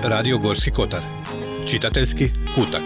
Radio Gorski Kotar. Čitateljski kutak.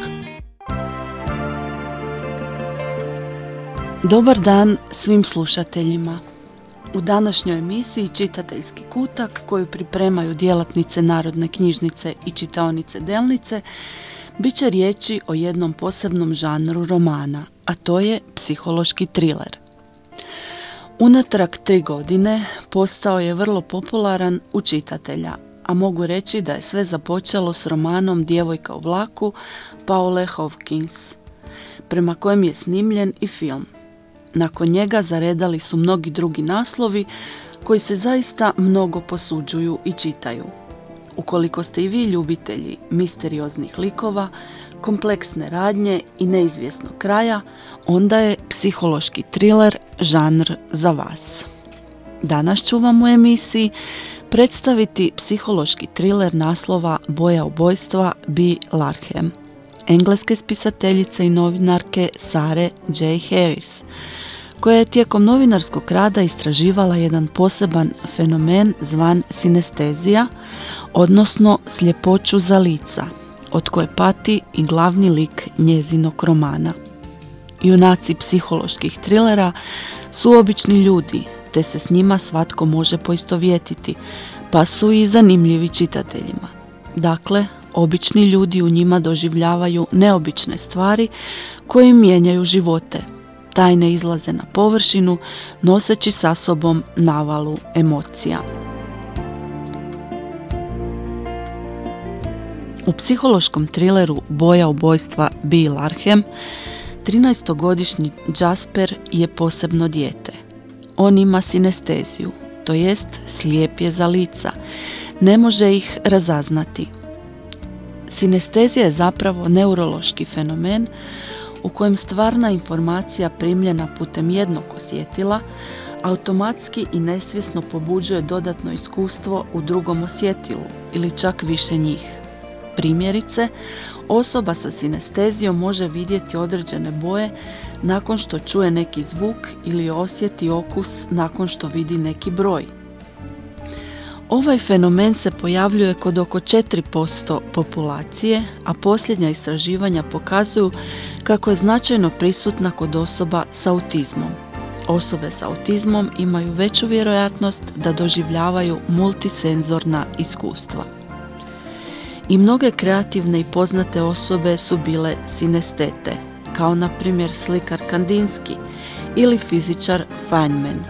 Dobar dan svim slušateljima. U današnjoj emisiji Čitateljski kutak, koju pripremaju djelatnice Narodne knjižnice i čitaonice Delnice, bit će riječi o jednom posebnom žanru romana, a to je psihološki triler. Unatrag 3 godine postao je vrlo popularan u čitatelja, a mogu reći da je sve započelo s romanom Djevojka u vlaku Paule Hawkins, prema kojem je snimljen i film. Nakon njega zaredali su mnogi drugi naslovi koji se zaista mnogo posuđuju i čitaju. Ukoliko ste i vi ljubitelji misterioznih likova, kompleksne radnje i neizvjesnog kraja, onda je psihološki triler žanr za vas. Danas ću vam u emisiji predstaviti psihološki triler naslova Boja ubojstva Bea Larkham, engleske spisateljice i novinarke Sare J. Harris, koja je tijekom novinarskog rada istraživala jedan poseban fenomen zvan sinestezija, odnosno sljepoću za lica, od koje pati i glavni lik njezinog romana. Junaci psiholoških trilera su obični ljudi, te se s njima svatko može poistovjetiti, pa su i zanimljivi čitateljima. Dakle, obični ljudi u njima doživljavaju neobične stvari koje im mijenjaju živote. Tajne izlaze na površinu, noseći sa sobom navalu emocija. U psihološkom trileru Boja ubojstva Bea Larkham 13-godišnji Jasper je posebno dijete. On ima sinesteziju, to jest slijep je za lica, ne može ih razaznati. Sinestezija je zapravo neurološki fenomen u kojem stvarna informacija primljena putem jednog osjetila automatski i nesvjesno pobuđuje dodatno iskustvo u drugom osjetilu ili čak više njih. Primjerice, osoba sa sinestezijom može vidjeti određene boje nakon što čuje neki zvuk ili osjeti okus nakon što vidi neki broj. Ovaj fenomen se pojavljuje kod oko 4% populacije, a posljednja istraživanja pokazuju kako je značajno prisutna kod osoba s autizmom. Osobe s autizmom imaju veću vjerojatnost da doživljavaju multisenzorna iskustva. I mnoge kreativne i poznate osobe su bile sinestete, kao na primjer slikar Kandinsky ili fizičar Feynman.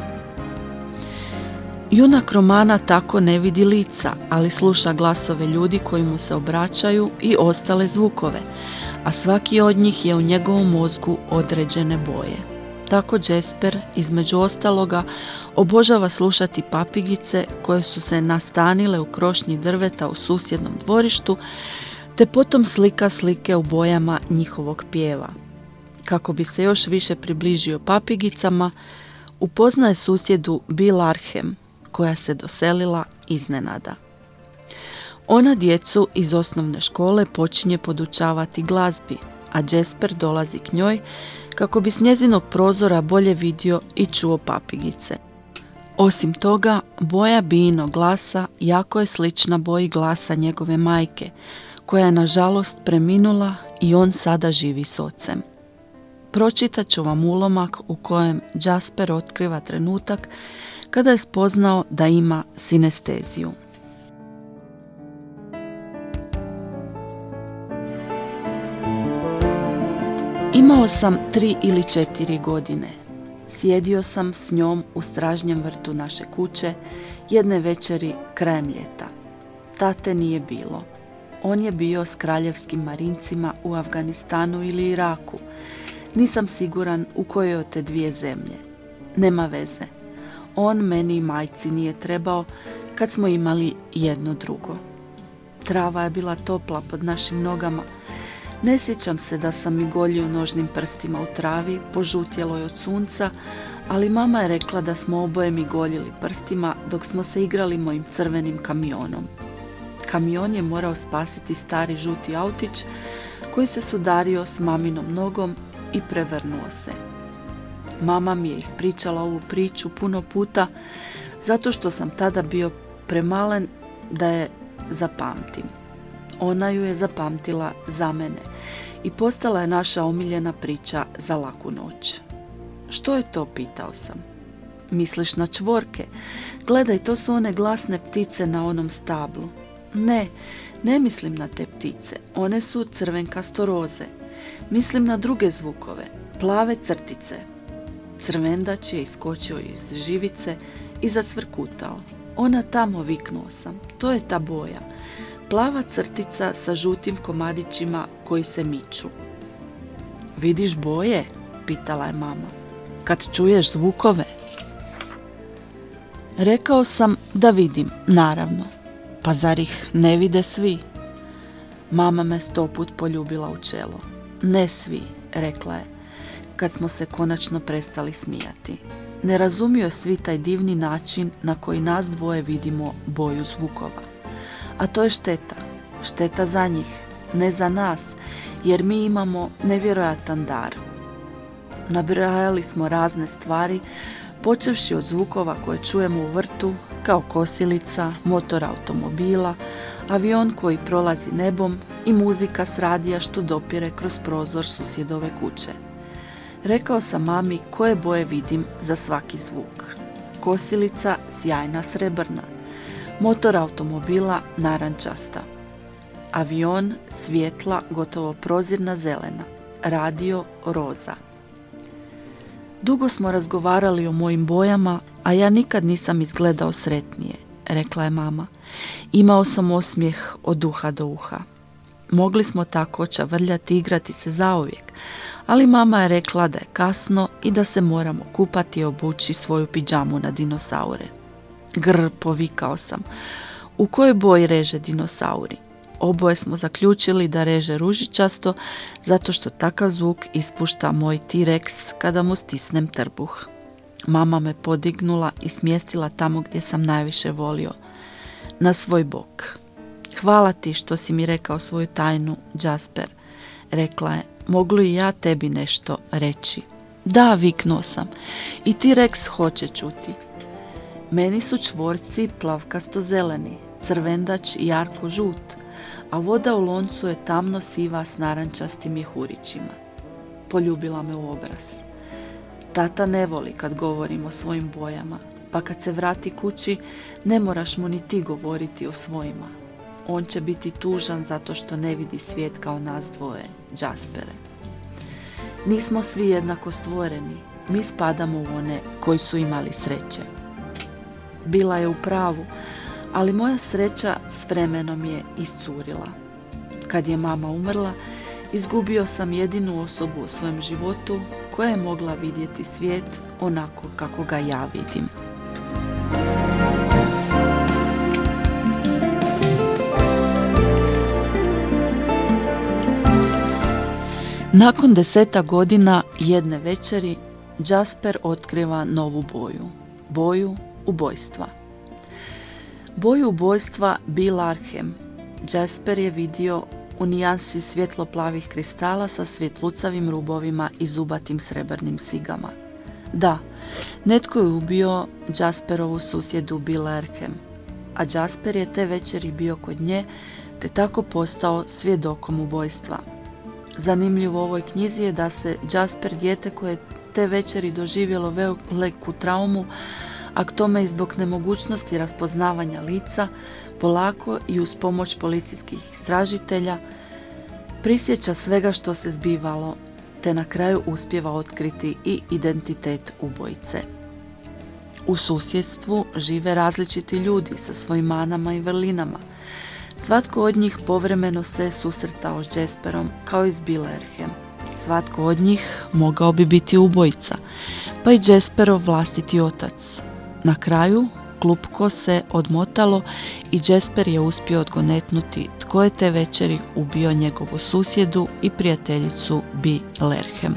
Junak romana tako ne vidi lica, ali sluša glasove ljudi koji mu se obraćaju i ostale zvukove, a svaki od njih je u njegovom mozgu određene boje. Tako Jasper, između ostaloga, obožava slušati papigice koje su se nastanile u krošnji drveta u susjednom dvorištu, te potom slika slike u bojama njihovog pjeva. Kako bi se još više približio papigicama, upoznaje susjedu Bea Larkham, koja se doselila iznenada. Ona djecu iz osnovne škole počinje podučavati glazbi, a Jasper dolazi k njoj kako bi s njezinog prozora bolje vidio i čuo papigice. Osim toga, boja Beainog glasa jako je slična boji glasa njegove majke, koja je nažalost preminula i on sada živi s ocem. Pročitat ću vam ulomak u kojem Jasper otkriva trenutak kada je spoznao da ima sinesteziju. Imao sam 3 ili 4 godine. Sjedio sam s njom u stražnjem vrtu naše kuće jedne večeri krajem ljeta. Tate nije bilo. On je bio s kraljevskim marincima u Afganistanu ili Iraku. Nisam siguran u kojoj od te dvije zemlje. Nema veze. On meni i majci nije trebao kad smo imali jedno drugo. Trava je bila topla pod našim nogama. Ne sjećam se da sam mi goljio nožnim prstima u travi, požutjeloj od sunca, ali mama je rekla da smo oboje mi goljili prstima dok smo se igrali mojim crvenim kamionom. Kamion je morao spasiti stari žuti autić koji se sudario s maminom nogom i prevrnuo se. Mama mi je ispričala ovu priču puno puta zato što sam tada bio premalen da je zapamtim. Ona ju je zapamtila za mene i postala je naša omiljena priča za laku noć. Što je to, pitao sam. Misliš na čvorke? Gledaj, to su one glasne ptice na onom stablu. Ne mislim na te ptice, one su crvenkasto-roze. Mislim na druge zvukove, plave crtice. Crvendač je iskočio iz živice i zacvrkutao. Ona tamo, viknuo sam, to je ta boja. Plava crtica sa žutim komadićima koji se miču. Vidiš boje? Pitala je mama. Kad čuješ zvukove? Rekao sam da vidim, naravno. Pa zar ih ne vide svi? Mama me 100 put poljubila u čelo. Ne svi, rekla je, kad smo se konačno prestali smijati. Ne razumiju svi taj divni način na koji nas dvoje vidimo boju zvukova. A to je šteta. Šteta za njih, ne za nas, jer mi imamo nevjerojatan dar. Nabrajali smo razne stvari, počevši od zvukova koje čujemo u vrtu, kao kosilica, motor automobila, avion koji prolazi nebom i muzika s radija što dopire kroz prozor susjedove kuće. Rekao sam mami koje boje vidim za svaki zvuk. Kosilica sjajna srebrna, motor automobila narančasta, avion svijetla gotovo prozirna zelena, radio roza. Dugo smo razgovarali o mojim bojama, a ja nikad nisam izgledao sretnije, rekla je mama. Imao sam osmijeh od uha do uha. Mogli smo tako čavrljati i igrati se zauvijek, ali mama je rekla da je kasno i da se moramo kupati i obući svoju pidžamu na dinosaure. Grr, povikao sam. U kojoj boji reže dinosauri? Oboje smo zaključili da reže ružičasto, zato što takav zvuk ispušta moj T-Rex kada mu stisnem trbuh. Mama me podignula i smjestila tamo gdje sam najviše volio, na svoj bok. Hvala ti što si mi rekao svoju tajnu, Jasper, rekla je. Mogu li ja tebi nešto reći? Da, viknuo sam. I T-Rex hoće čuti. Meni su čvorci plavkasto-zeleni, crvendač jarko žut, a voda u loncu je tamno siva s narančastim mjehurićima. Poljubila me u obraz. Tata ne voli kad govorim o svojim bojama, pa kad se vrati kući ne moraš mu ni ti govoriti o svojima. On će biti tužan zato što ne vidi svijet kao nas dvoje, Jaspere. Nismo svi jednako stvoreni, mi spadamo u one koji su imali sreće. Bila je u pravu, ali moja sreća s vremenom je iscurila. Kad je mama umrla, izgubio sam jedinu osobu u svojem životu koja je mogla vidjeti svijet onako kako ga ja vidim. Nakon 10 godina jedne večeri Jasper otkriva novu boju. Boju ubojstva. Boju ubojstva Bill Arkham Jasper je vidio u nijansi svjetlo-plavih kristala sa svjetlucavim rubovima i zubatim srebrnim sigama. Da, netko je ubio Jasperovu susjedu Bill Arkham, a Jasper je te večeri bio kod nje te tako postao svjedokom ubojstva. Zanimljivo u ovoj knjizi je da se Jasper, dijete koje te večeri doživjelo veliku traumu, a k tome i zbog nemogućnosti raspoznavanja lica, polako i uz pomoć policijskih istražitelja prisjeća svega što se zbivalo, te na kraju uspijeva otkriti i identitet ubojice. U susjedstvu žive različiti ljudi sa svojim manama i vrlinama. Svatko od njih povremeno se susretao s Jasperom kao i s Bill Arkham. Svatko od njih mogao bi biti ubojica, pa i Jasperov vlastiti otac. Na kraju klupko se odmotalo i Jasper je uspio odgonetnuti tko je te večeri ubio njegovu susjedu i prijateljicu Bill Arkham.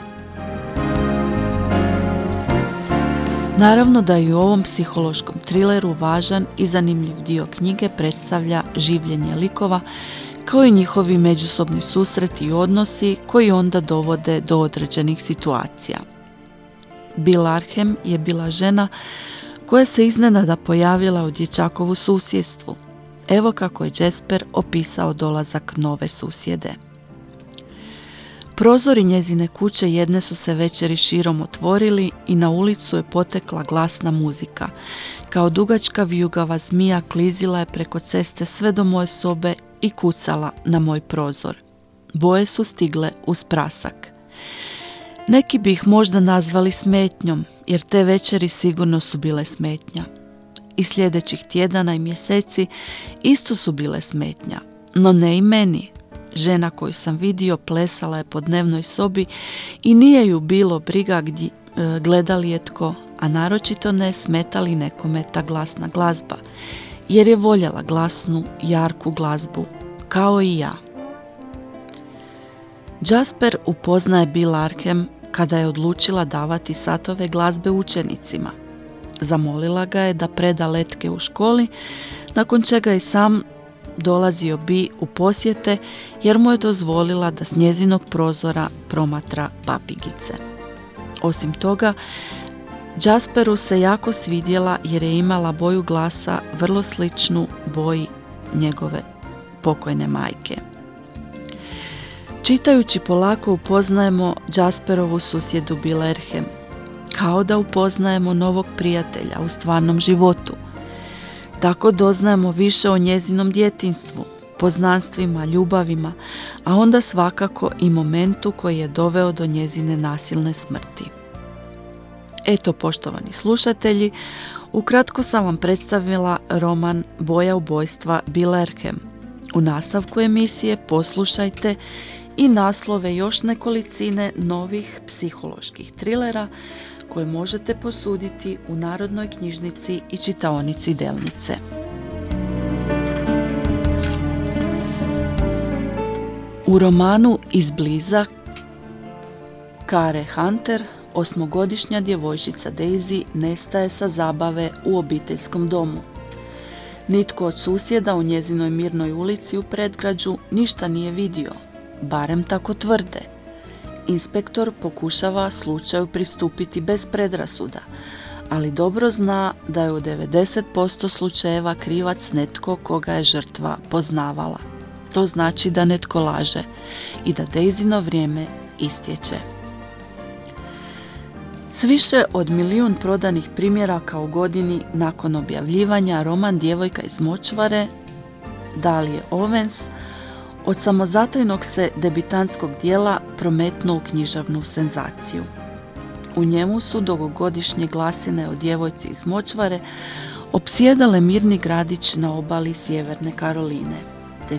Naravno da i u ovom psihološkom trileru važan i zanimljiv dio knjige predstavlja življenje likova kao i njihovi međusobni susreti i odnosi koji onda dovode do određenih situacija. Bill Arkham je bila žena koja se iznenada pojavila u dječakovu susjedstvu. Evo kako je Jasper opisao dolazak nove susjede. Prozori njezine kuće jedne su se večeri širom otvorili i na ulicu je potekla glasna muzika. Kao dugačka vijugava zmija klizila je preko ceste sve do moje sobe i kucala na moj prozor. Boje su stigle uz prasak. Neki bi ih možda nazvali smetnjom, jer te večeri sigurno su bile smetnja. I sljedećih tjedana i mjeseci isto su bile smetnja, no ne i meni. Žena koju sam vidio plesala je po dnevnoj sobi i nije ju bilo briga gleda li je tko, a naročito ne smeta li nekome ta glasna glazba, jer je voljela glasnu, jarku glazbu, kao i ja. Jasper upoznaje Bill Arkham kada je odlučila davati satove glazbe učenicima. Zamolila ga je da preda letke u školi, nakon čega i sam dolazio bi u posjete jer mu je dozvolila da s njezinog prozora promatra papigice. Osim toga, Jasperu se jako svidjela jer je imala boju glasa vrlo sličnu boji njegove pokojne majke. Čitajući polako upoznajemo Jasperovu susjedu Bill Arkham, kao da upoznajemo novog prijatelja u stvarnom životu. Tako doznajemo više o njezinom djetinjstvu, poznanstvima, ljubavima, a onda svakako i momentu koji je doveo do njezine nasilne smrti. Eto, poštovani slušatelji, ukratko sam vam predstavila roman Boja ubojstva Bill Arkham. U nastavku emisije poslušajte i naslove još nekolicine novih psiholoških trilera koje možete posuditi u Narodnoj knjižnici i čitaonici Delnice. U romanu Izbliza Kare Hunter 8-godišnja djevojčica Daisy nestaje sa zabave u obiteljskom domu. Nitko od susjeda u njezinoj mirnoj ulici u predgrađu ništa nije vidio, barem tako tvrde. Inspektor pokušava slučaju pristupiti bez predrasuda, ali dobro zna da je u 90% slučajeva krivac netko koga je žrtva poznavala. To znači da netko laže i da Daisyno vrijeme istječe. S više od 1 milijun prodanih primjeraka u godini nakon objavljivanja, roman Djevojka iz močvare Dalije Owens od samozatajnog se debitantskog dijela prometnuo u književnu senzaciju. U njemu su dugogodišnje glasine o djevojci iz močvare opsjedale mirni gradić na obali Sjeverne Karoline, te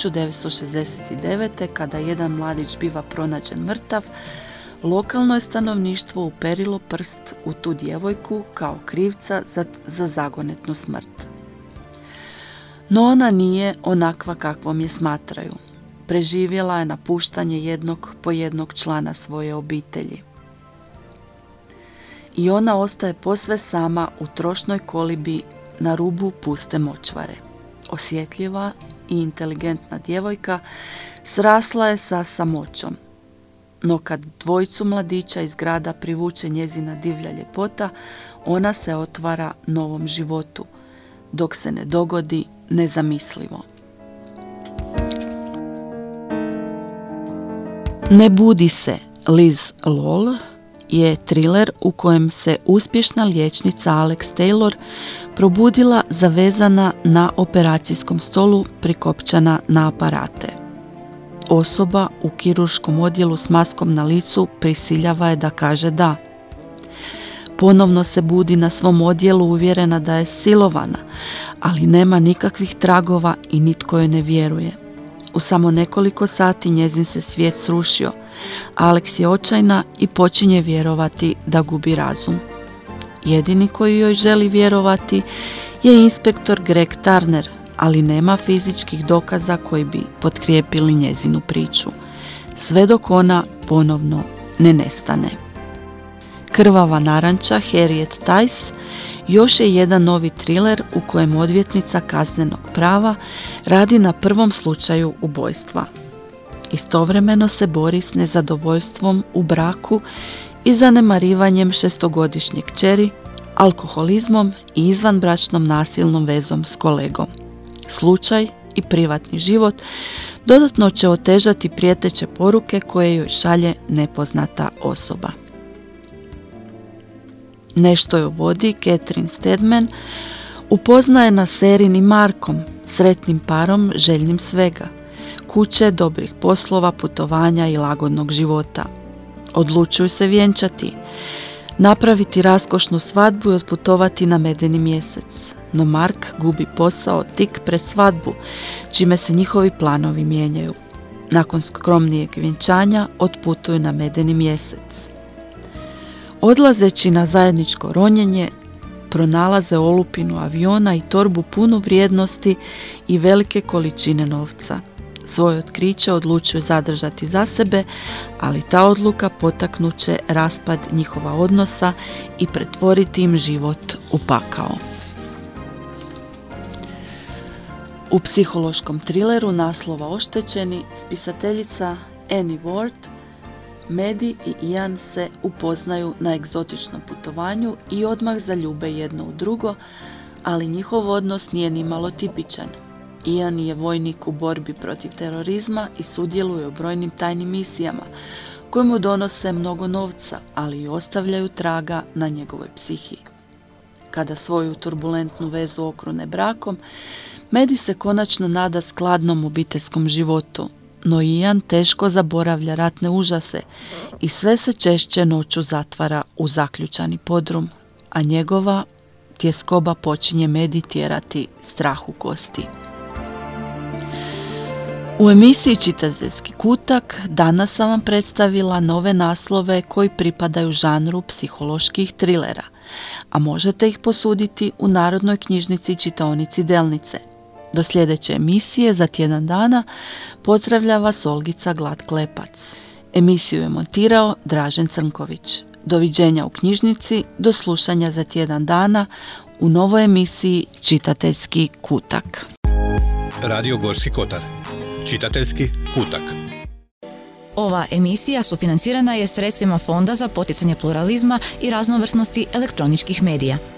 1969. kada jedan mladić biva pronađen mrtav, lokalno je stanovništvo uperilo prst u tu djevojku kao krivca za zagonetnu smrt. No ona nije onakva kakvom je smatraju. Preživjela je napuštanje jednog po jednog člana svoje obitelji. I ona ostaje posve sama u trošnoj kolibi na rubu puste močvare. Osjetljiva i inteligentna djevojka srasla je sa samoćom. No kad dvojicu mladića iz grada privuče njezina divlja ljepota, ona se otvara novom životu, dok se ne dogodi nezamislivo. Ne budi se, Liz Lowell je triler u kojem se uspješna liječnica Alex Taylor probudila zavezana na operacijskom stolu, prikopčana na aparate. Osoba u kirurškom odjelu s maskom na licu prisiljava je da kaže da. Ponovno se budi na svom odjelu uvjerena da je silovana, ali nema nikakvih tragova i nitko joj ne vjeruje. U samo nekoliko sati njezin se svijet srušio. Alex je očajna i počinje vjerovati da gubi razum. Jedini koji joj želi vjerovati je inspektor Greg Turner, ali nema fizičkih dokaza koji bi potkrijepili njezinu priču, sve dok ona ponovno ne nestane. Krvava naranča Harriet Tice još je jedan novi triler u kojem odvjetnica kaznenog prava radi na prvom slučaju ubojstva. Istovremeno se bori s nezadovoljstvom u braku i zanemarivanjem 6-godišnje kćeri, alkoholizmom i izvanbračnom nasilnom vezom s kolegom. slučaj i privatni život dodatno će otežati prijeteće poruke koje joj šalje nepoznata osoba. Nešto joj vodi Catherine Steadman upoznaje na Serin i Markom, sretnim parom željnim svega, kuće, dobrih poslova, putovanja i lagodnog života. Odlučuju se vjenčati, napraviti raskošnu svadbu i otputovati na medeni mjesec. No Mark gubi posao tik pred svadbu, čime se njihovi planovi mijenjaju. Nakon skromnijeg vjenčanja otputuju na medeni mjesec. Odlazeći na zajedničko ronjenje, pronalaze olupinu aviona i torbu punu vrijednosti i velike količine novca. Svoje otkriće odlučuju zadržati za sebe, ali ta odluka potaknut će raspad njihova odnosa i pretvoriti im život u pakao. U psihološkom trileru naslova Oštećeni spisateljica Annie Ward, Maddie i Ian se upoznaju na egzotičnom putovanju i odmah zaljube jedno u drugo, ali njihov odnos nije nimalo tipičan. Ian je vojnik u borbi protiv terorizma i sudjeluje u brojnim tajnim misijama koje mu donose mnogo novca, ali i ostavljaju traga na njegovoj psihiji. Kada svoju turbulentnu vezu okrune brakom, Maddie se konačno nada skladnom obiteljskom životu, no Ian teško zaboravlja ratne užase i sve se češće noću zatvara u zaključani podrum, a njegova tjeskoba počinje Maddie tjerati strah u kosti. U emisiji Čitateljski kutak danas sam vam predstavila nove naslove koji pripadaju žanru psiholoških trilera, a možete ih posuditi u Narodnoj knjižnici čitaonici Delnice. Do sljedeće emisije za tjedan dana pozdravlja vas Olgica Glat-Klepac. Emisiju je montirao Dražen Crnković. Doviđenja u knjižnici, do slušanja za tjedan dana u novoj emisiji Čitateljski kutak. Radio Gorski kotar. Čitateljski kutak. Ova emisija sufinancirana je sredstvima Fonda za poticanje pluralizma i raznovrsnosti elektroničkih medija.